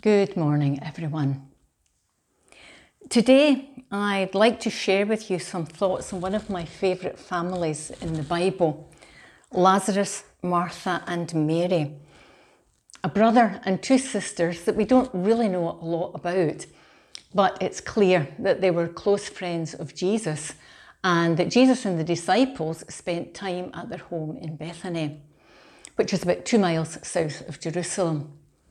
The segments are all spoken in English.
Good morning, everyone. Today, I'd like to share with you some thoughts on one of my favourite families in the Bible, Lazarus, Martha and Mary, a brother and two sisters that we don't really know a lot about, but it's clear that they were close friends of Jesus and that Jesus and the disciples spent time at their home in Bethany, which is about 2 miles south of Jerusalem.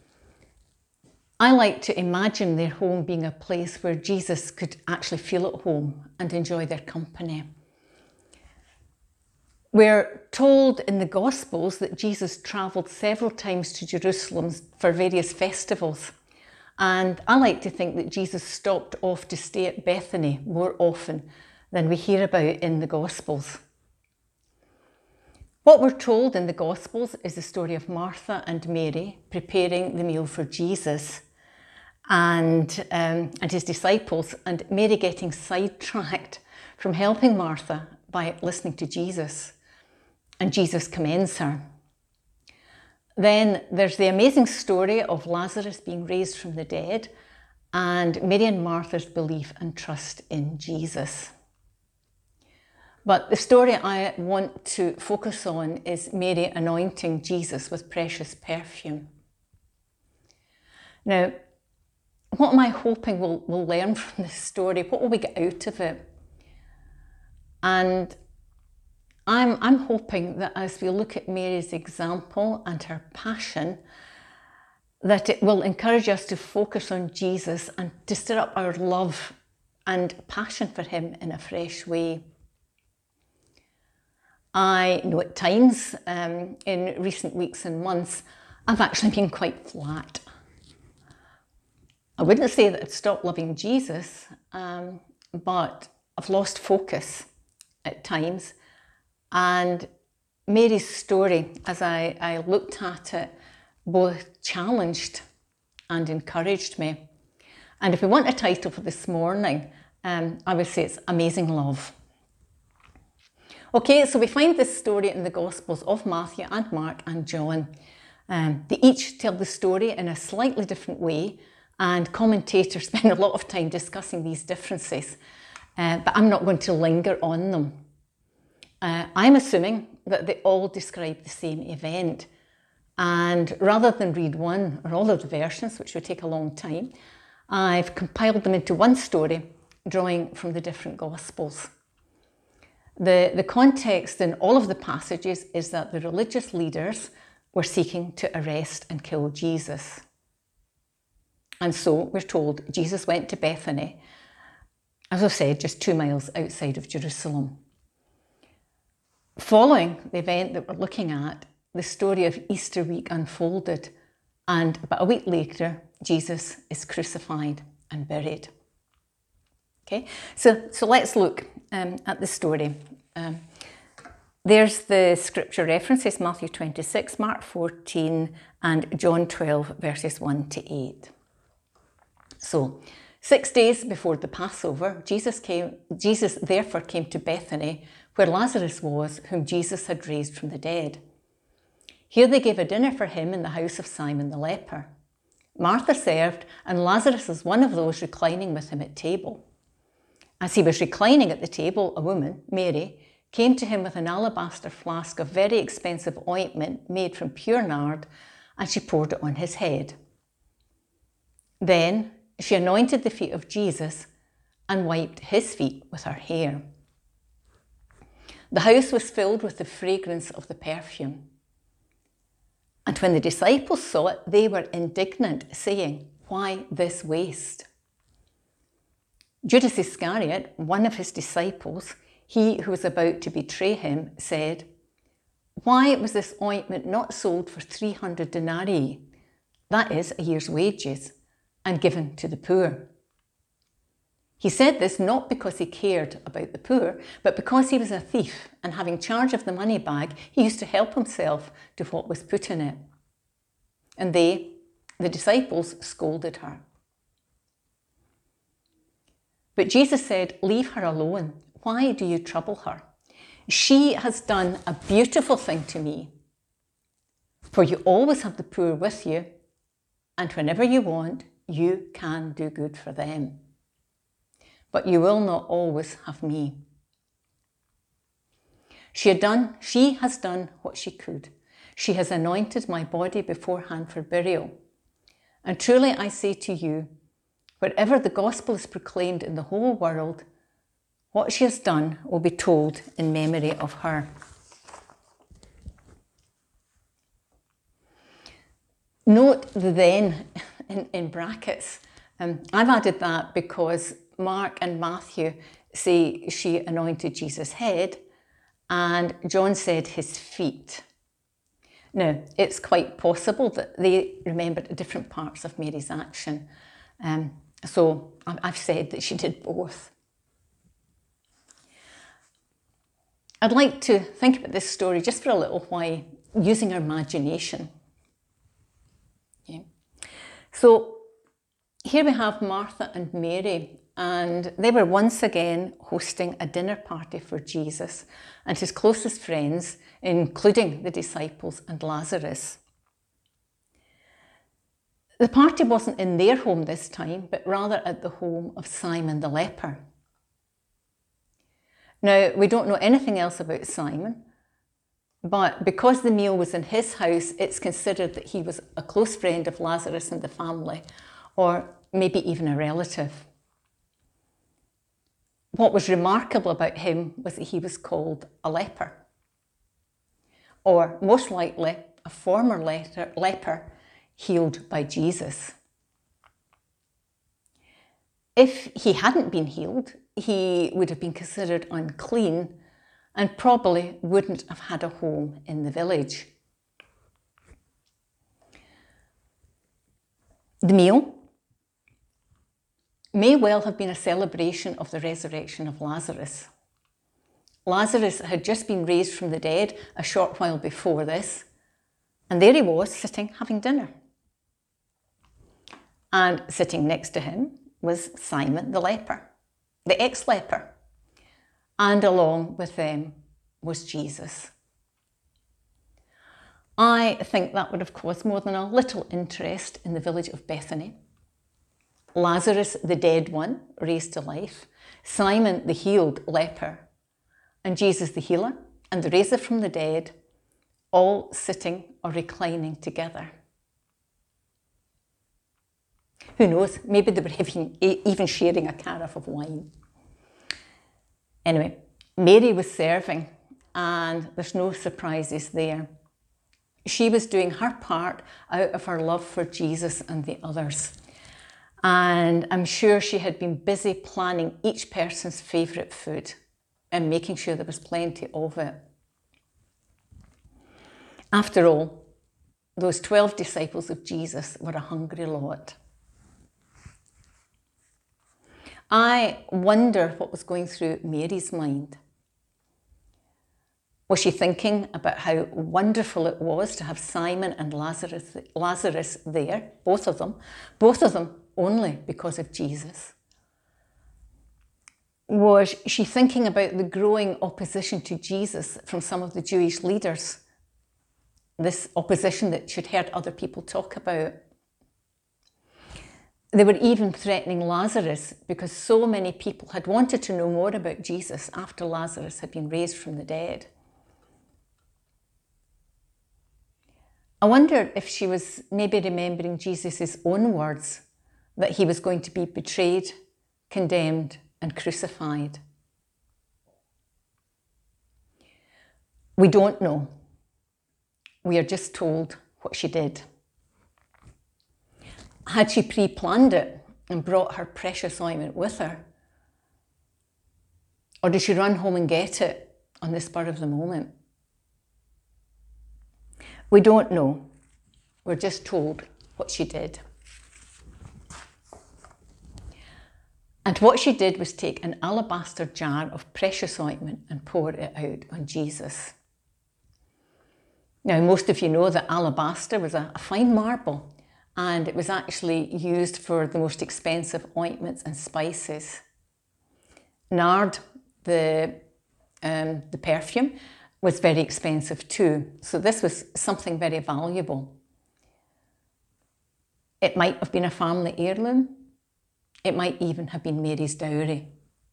I like to imagine their home being a place where Jesus could actually feel at home and enjoy their company. We're told in the Gospels that Jesus travelled several times to Jerusalem for various festivals. And I like to think that Jesus stopped off to stay at Bethany more often than we hear about in the Gospels. What we're told in the Gospels is the story of Martha and Mary preparing the meal for Jesus and his disciples, and Mary getting sidetracked from helping Martha by listening to Jesus, and Jesus commends her. Then there's the amazing story of Lazarus being raised from the dead and Mary and Martha's belief and trust in Jesus. But the story I want to focus on is Mary anointing Jesus with precious perfume. Now, what am I hoping we'll learn from this story? What will we get out of it? And I'm hoping that as we look at Mary's example and her passion, that it will encourage us to focus on Jesus and to stir up our love and passion for him in a fresh way. I know at times in recent weeks and months, I've actually been quite flat. I wouldn't say that I've stopped loving Jesus, but I've lost focus at times. And Mary's story, as I looked at it, both challenged and encouraged me. And if we want a title for this morning, I would say it's Amazing Love. Okay, so we find this story in the Gospels of Matthew and Mark and John. They each tell the story in a slightly different way, and commentators spend a lot of time discussing these differences, but I'm not going to linger on them. I'm assuming that they all describe the same event, and rather than read one or all of the versions, which would take a long time, I've compiled them into one story, drawing from the different Gospels. The context in all of the passages is that the religious leaders were seeking to arrest and kill Jesus. And so we're told Jesus went to Bethany, as I said, just 2 miles outside of Jerusalem. Following the event that we're looking at, the story of Easter week unfolded, and about a week later, Jesus is crucified and buried. Okay, so let's look at the story. There's the scripture references, Matthew 26, Mark 14, and John 12, verses 1 to 8. So, 6 days before the Passover, Jesus therefore came to Bethany, where Lazarus was, whom Jesus had raised from the dead. Here they gave a dinner for him in the house of Simon the leper. Martha served, and Lazarus was one of those reclining with him at table. As he was reclining at the table, a woman, Mary, came to him with an alabaster flask of very expensive ointment made from pure nard, and she poured it on his head. Then she anointed the feet of Jesus and wiped his feet with her hair. The house was filled with the fragrance of the perfume. And when the disciples saw it, they were indignant, saying, "Why this waste?" Judas Iscariot, one of his disciples, he who was about to betray him, said, "Why was this ointment not sold for 300 denarii, that is, a year's wages, and given to the poor?" He said this not because he cared about the poor, but because he was a thief, and having charge of the money bag, he used to help himself to what was put in it. And they, the disciples, scolded her. But Jesus said, "Leave her alone. Why do you trouble her? She has done a beautiful thing to me. For you always have the poor with you, and whenever you want, you can do good for them. But you will not always have me. She has done what she could. She has anointed my body beforehand for burial. And truly I say to you, wherever the gospel is proclaimed in the whole world, what she has done will be told in memory of her. Note the then in brackets. I've added that because Mark and Matthew say she anointed Jesus' head and John said his feet. Now, it's quite possible that they remembered different parts of Mary's action. So I've said that she did both. I'd like to think about this story just for a little while, using our imagination. Okay. So here we have Martha and Mary, and they were once again hosting a dinner party for Jesus and his closest friends, including the disciples and Lazarus. The party wasn't in their home this time, but rather at the home of Simon the leper. Now, we don't know anything else about Simon, but because the meal was in his house, it's considered that he was a close friend of Lazarus and the family, or maybe even a relative. What was remarkable about him was that he was called a leper, or most likely a former leper healed by Jesus. If he hadn't been healed, he would have been considered unclean and probably wouldn't have had a home in the village. The meal may well have been a celebration of the resurrection of Lazarus. Lazarus had just been raised from the dead a short while before this, and there he was sitting having dinner. And sitting next to him was Simon the leper, the ex-leper, and along with them was Jesus. I think that would have caused more than a little interest in the village of Bethany. Lazarus, the dead one, raised to life, Simon, the healed leper, and Jesus, the healer, and the raiser from the dead, all sitting or reclining together. Who knows, maybe they were even sharing a carafe of wine. Anyway, Mary was serving, and there's no surprises there. She was doing her part out of her love for Jesus and the others. And I'm sure she had been busy planning each person's favourite food and making sure there was plenty of it. After all, those 12 disciples of Jesus were a hungry lot. I wonder what was going through Mary's mind. Was she thinking about how wonderful it was to have Simon and Lazarus there, both of them only because of Jesus? Was she thinking about the growing opposition to Jesus from some of the Jewish leaders? This opposition that she'd heard other people talk about. They were even threatening Lazarus because so many people had wanted to know more about Jesus after Lazarus had been raised from the dead. I wonder if she was maybe remembering Jesus' own words that he was going to be betrayed, condemned, and crucified. We don't know. We are just told what she did. Had she pre-planned it and brought her precious ointment with her? Or did she run home and get it on the spur of the moment? We don't know. We're just told what she did. And what she did was take an alabaster jar of precious ointment and pour it out on Jesus. Now, most of you know that alabaster was a fine marble, and it was actually used for the most expensive ointments and spices. Nard, the perfume, was very expensive too, so this was something very valuable. It might have been a family heirloom. It might even have been Mary's dowry.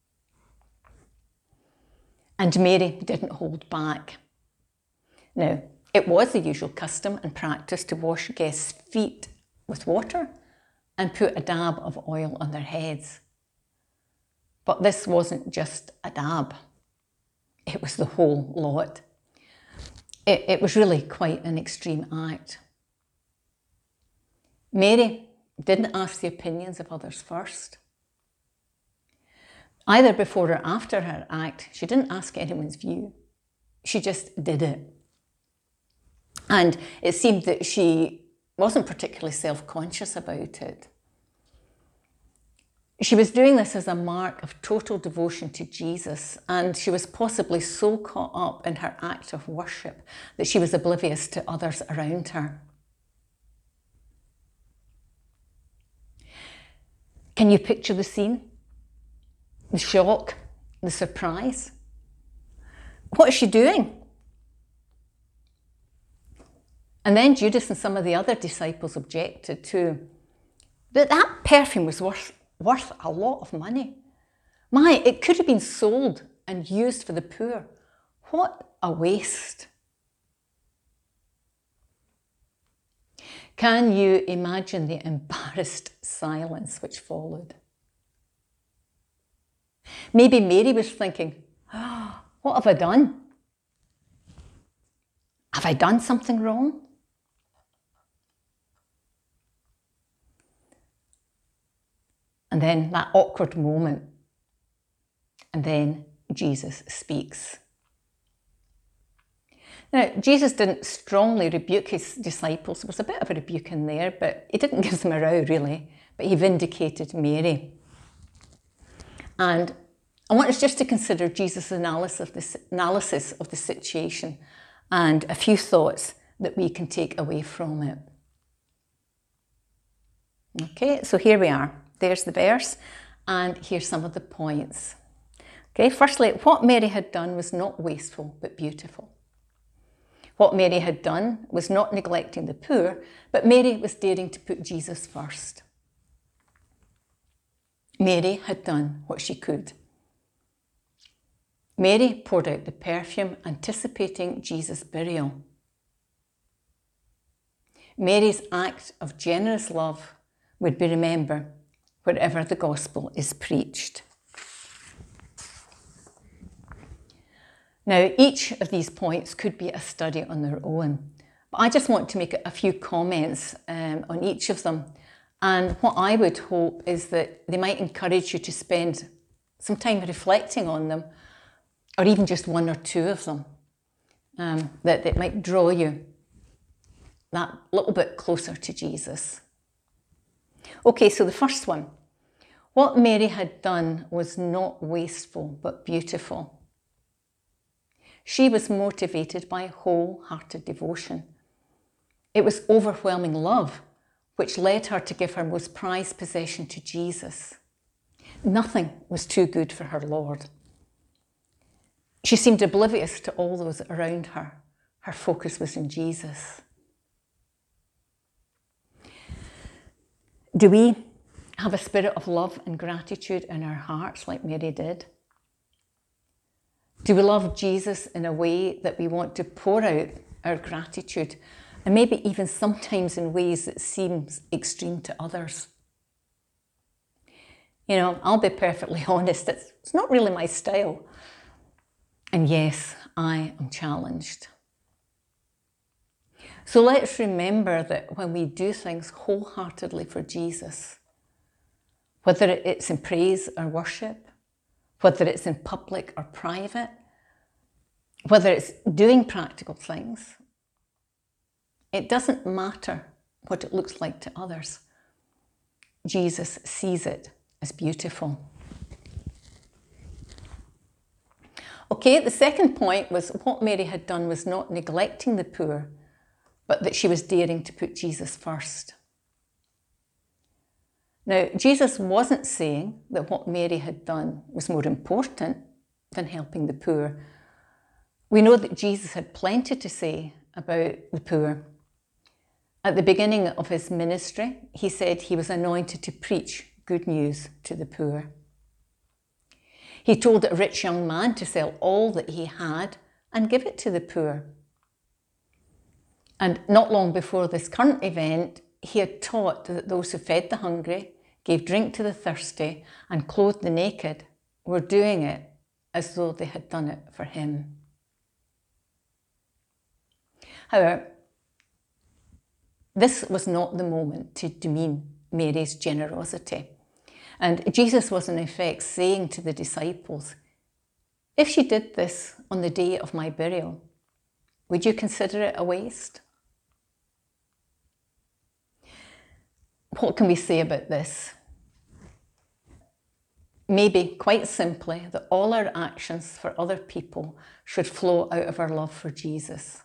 And Mary didn't hold back. Now, it was the usual custom and practice to wash guests' feet with water and put a dab of oil on their heads. But this wasn't just a dab. It was the whole lot. It was really quite an extreme act. Mary didn't ask the opinions of others first. Either before or after her act, she didn't ask anyone's view. She just did it. And it seemed that she wasn't particularly self-conscious about it. She was doing this as a mark of total devotion to Jesus, and she was possibly so caught up in her act of worship that she was oblivious to others around her. Can you picture the scene? The shock, the surprise? What is she doing? And then Judas and some of the other disciples objected too. That perfume was worth a lot of money. It could have been sold and used for the poor. What a waste. Can you imagine the embarrassed silence which followed? Maybe Mary was thinking, oh, what have I done? Have I done something wrong? And then that awkward moment. And then Jesus speaks. Now, Jesus didn't strongly rebuke his disciples. There was a bit of a rebuke in there, but he didn't give them a row, really. But he vindicated Mary. And I want us just to consider Jesus' analysis of the situation and a few thoughts that we can take away from it. Okay, so here we are. There's the verse, and here's some of the points. Okay, firstly, what Mary had done was not wasteful, but beautiful. What Mary had done was not neglecting the poor, but Mary was daring to put Jesus first. Mary had done what she could. Mary poured out the perfume, anticipating Jesus' burial. Mary's act of generous love would be remembered wherever the gospel is preached. Now, each of these points could be a study on their own, but I just want to make a few comments on each of them. And what I would hope is that they might encourage you to spend some time reflecting on them, or even just one or two of them, that it might draw you that little bit closer to Jesus. Okay, so the first one. What Mary had done was not wasteful, but beautiful. She was motivated by wholehearted devotion. It was overwhelming love, which led her to give her most prized possession to Jesus. Nothing was too good for her Lord. She seemed oblivious to all those around her. Her focus was in Jesus. Do we have a spirit of love and gratitude in our hearts like Mary did? Do we love Jesus in a way that we want to pour out our gratitude, and maybe even sometimes in ways that seems extreme to others? You know, I'll be perfectly honest, it's not really my style. And yes, I am challenged. So let's remember that when we do things wholeheartedly for Jesus, whether it's in praise or worship, whether it's in public or private, whether it's doing practical things, it doesn't matter what it looks like to others. Jesus sees it as beautiful. Okay, the second point was what Mary had done was not neglecting the poor, but that she was daring to put Jesus first. Now, Jesus wasn't saying that what Mary had done was more important than helping the poor. We know that Jesus had plenty to say about the poor. At the beginning of his ministry, he said he was anointed to preach good news to the poor. He told a rich young man to sell all that he had and give it to the poor. And not long before this current event, he had taught that those who fed the hungry, gave drink to the thirsty, and clothed the naked were doing it as though they had done it for him. However, this was not the moment to demean Mary's generosity. And Jesus was in effect saying to the disciples, if she did this on the day of my burial, would you consider it a waste? What can we say about this? Maybe, quite simply, that all our actions for other people should flow out of our love for Jesus.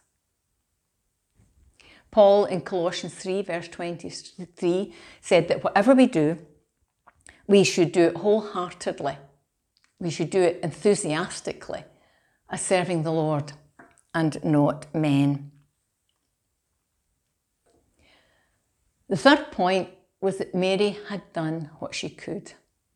Paul in Colossians 3 verse 23 said that whatever we do, we should do it wholeheartedly. We should do it enthusiastically as serving the Lord and not men. The third point was that Mary had done what she could.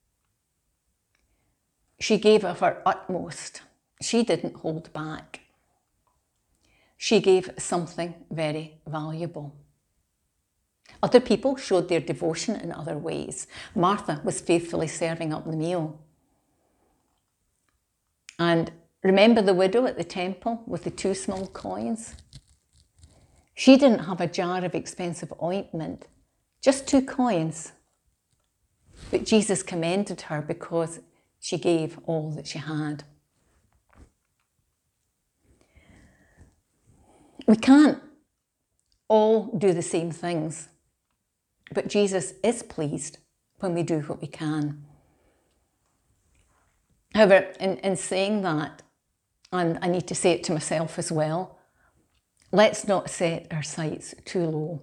She gave of her utmost. She didn't hold back. She gave something very valuable. Other people showed their devotion in other ways. Martha was faithfully serving up the meal. And remember the widow at the temple with the 2 small coins? She didn't have a jar of expensive ointment, just 2 coins. But Jesus commended her because she gave all that she had. We can't all do the same things, but Jesus is pleased when we do what we can. However, in saying that, and I need to say it to myself as well, let's not set our sights too low.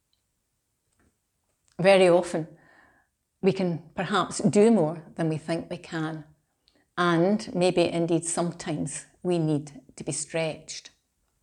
Very often, we can perhaps do more than we think we can, and maybe indeed sometimes we need to be stretched.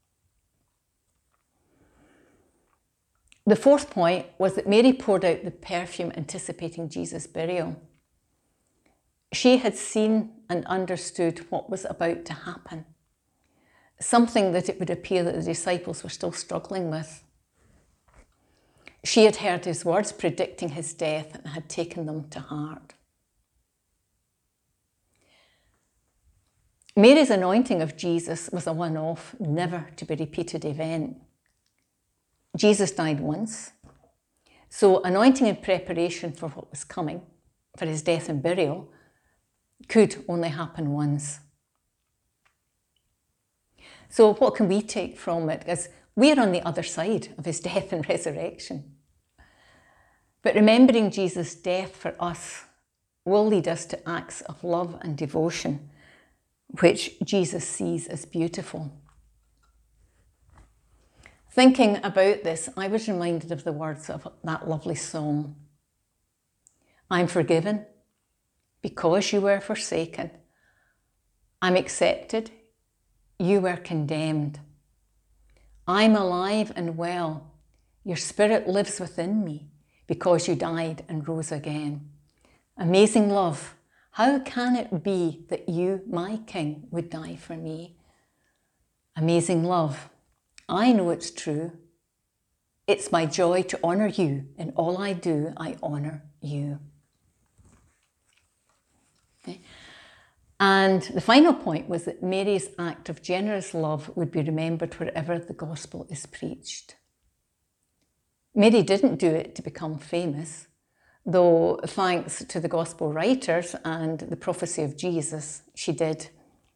The fourth point was that Mary poured out the perfume anticipating Jesus' burial. She had seen and understood what was about to happen, something that it would appear that the disciples were still struggling with. She had heard his words predicting his death and had taken them to heart. Mary's anointing of Jesus was a one-off, never to be repeated event. Jesus died once, so anointing in preparation for what was coming, for his death and burial, could only happen once. So what can we take from it? As we're on the other side of his death and resurrection. But remembering Jesus' death for us will lead us to acts of love and devotion, which Jesus sees as beautiful. Thinking about this, I was reminded of the words of that lovely song. I'm forgiven because you were forsaken. I'm accepted, you were condemned. I'm alive and well. Your spirit lives within me because you died and rose again. Amazing love, how can it be that you, my King, would die for me? Amazing love, I know it's true. It's my joy to honour you. In all I do, I honour you. Okay. And the final point was that Mary's act of generous love would be remembered wherever the gospel is preached. Mary didn't do it to become famous, though thanks to the gospel writers and the prophecy of Jesus, she did.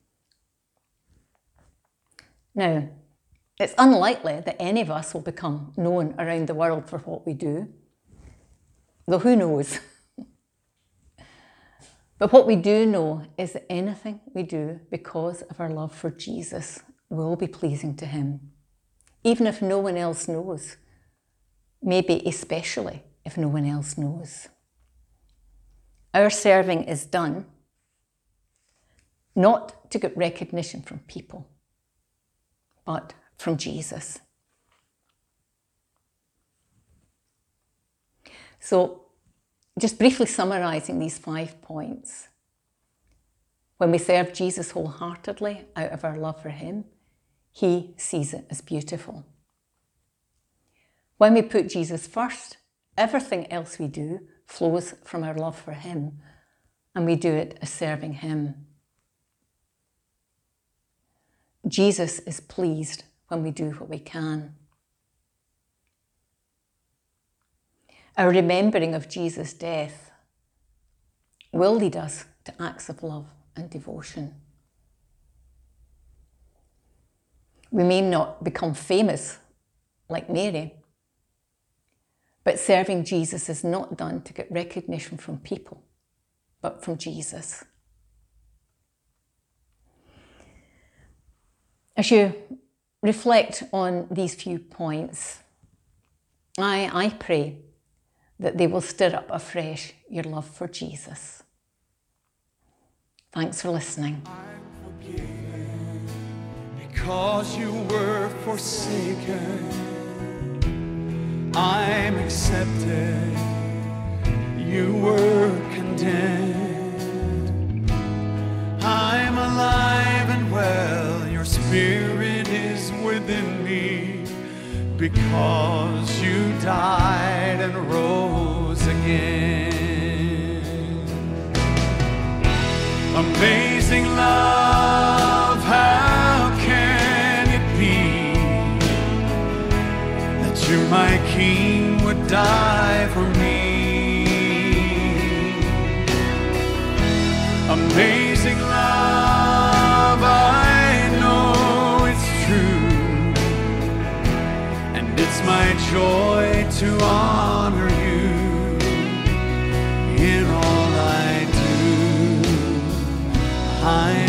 Now, it's unlikely that any of us will become known around the world for what we do, though who knows? But what we do know is that anything we do because of our love for Jesus will be pleasing to him, even if no one else knows, maybe especially if no one else knows. Our serving is done not to get recognition from people, but from Jesus. So just briefly summarising these 5 points. When we serve Jesus wholeheartedly out of our love for him, he sees it as beautiful. When we put Jesus first, everything else we do flows from our love for him, and we do it as serving him. Jesus is pleased when we do what we can. Our remembering of Jesus' death will lead us to acts of love and devotion. We may not become famous like Mary, but serving Jesus is not done to get recognition from people, but from Jesus. As you reflect on these few points, I pray that they will stir up afresh your love for Jesus. Thanks for listening. I'm forgiven because you were forsaken. I'm accepted. You were condemned. I'm alive and well. Your spirit is within me because you died and rose again. Amazing love, how can it be that you, my King, would die for me? Amazing love, I know it's true, and it's my joy to honor you in all I do.